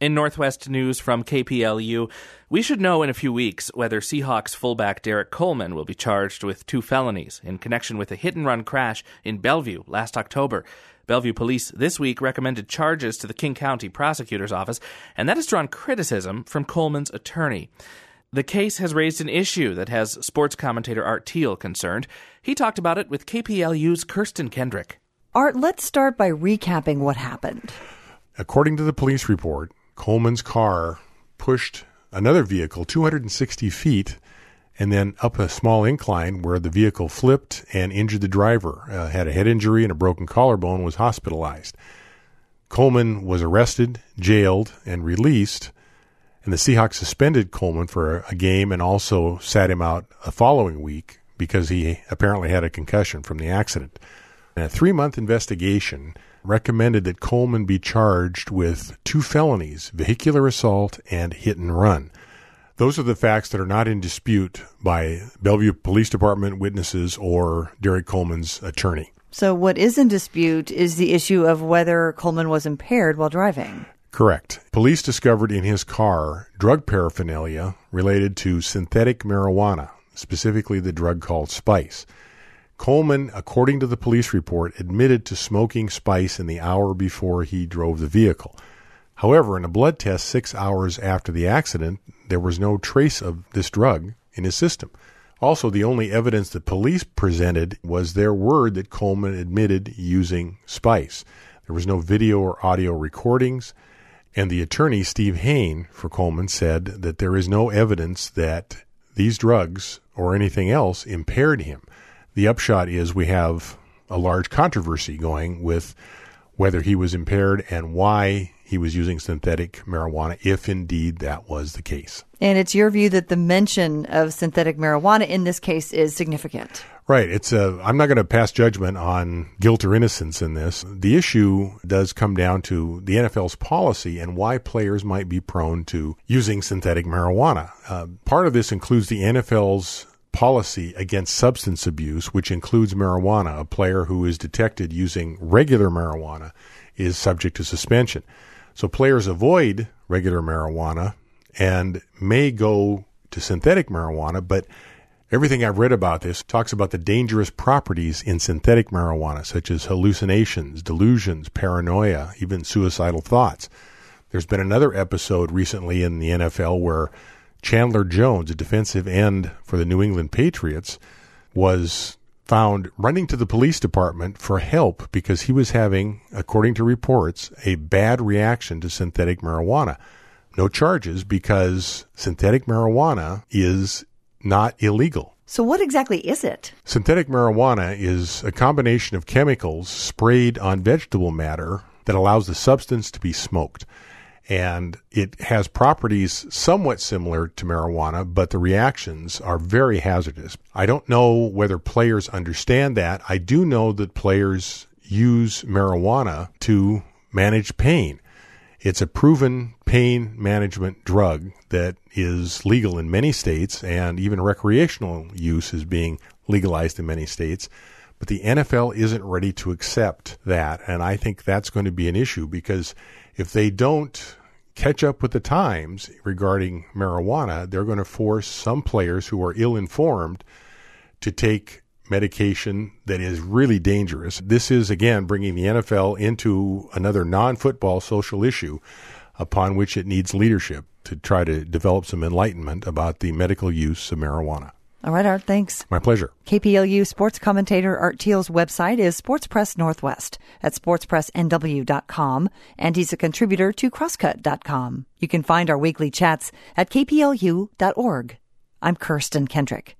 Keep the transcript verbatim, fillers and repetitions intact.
In Northwest news from K P L U, we should know in a few weeks whether Seahawks fullback Derek Coleman will be charged with two felonies in connection with a hit-and-run crash in Bellevue last October. Bellevue police this week recommended charges to the King County Prosecutor's Office, and that has drawn criticism from Coleman's attorney. The case has raised an issue that has sports commentator Art Thiel concerned. He talked about it with K P L U's Kirsten Kendrick. Art, let's start by recapping what happened. According to the police report, Coleman's car pushed another vehicle two hundred sixty feet and then up a small incline where the vehicle flipped and injured the driver, uh, had a head injury and a broken collarbone, was hospitalized. Coleman was arrested, jailed, and released, and the Seahawks suspended Coleman for a game and also sat him out a following week because he apparently had a concussion from the accident. And a three-month investigation recommended that Coleman be charged with two felonies, vehicular assault and hit and run. Those are the facts that are not in dispute by Bellevue Police Department witnesses or Derek Coleman's attorney. So what is in dispute is the issue of whether Coleman was impaired while driving. Correct. Police discovered in his car drug paraphernalia related to synthetic marijuana, specifically the drug called Spice. Coleman, according to the police report, admitted to smoking Spice in the hour before he drove the vehicle. However, in a blood test six hours after the accident, there was no trace of this drug in his system. Also, the only evidence that police presented was their word that Coleman admitted using Spice. There was no video or audio recordings, and the attorney, Steve Hain, for Coleman, said that there is no evidence that these drugs or anything else impaired him. The upshot is we have a large controversy going with whether he was impaired and why he was using synthetic marijuana, if indeed that was the case. And it's your view that the mention of synthetic marijuana in this case is significant. Right. It's a, I'm not going to pass judgment on guilt or innocence in this. The issue does come down to the N F L's policy and why players might be prone to using synthetic marijuana. Uh, part of this includes the N F L's policy against substance abuse, which includes marijuana. A player who is detected using regular marijuana is subject to suspension. So players avoid regular marijuana and may go to synthetic marijuana, but everything I've read about this talks about the dangerous properties in synthetic marijuana, such as hallucinations, delusions, paranoia, even suicidal thoughts. There's been another episode recently in the N F L where Chandler Jones, a defensive end for the New England Patriots, was found running to the police department for help because he was having, according to reports, a bad reaction to synthetic marijuana. No charges because synthetic marijuana is not illegal. So what exactly is it? Synthetic marijuana is a combination of chemicals sprayed on vegetable matter that allows the substance to be smoked. And it has properties somewhat similar to marijuana, but the reactions are very hazardous. I don't know whether players understand that. I do know that players use marijuana to manage pain. It's a proven pain management drug that is legal in many states, and even recreational use is being legalized in many states. But the N F L isn't ready to accept that, and I think that's going to be an issue because if they don't catch up with the times regarding marijuana, they're going to force some players who are ill-informed to take medication that is really dangerous. This is, again, bringing the N F L into another non-football social issue upon which it needs leadership to try to develop some enlightenment about the medical use of marijuana. All right, Art, thanks. My pleasure. K P L U sports commentator Art Thiel's website is Sports Press Northwest at sports press n w dot com, and he's a contributor to crosscut dot com. You can find our weekly chats at k p l u dot org. I'm Kirsten Kendrick.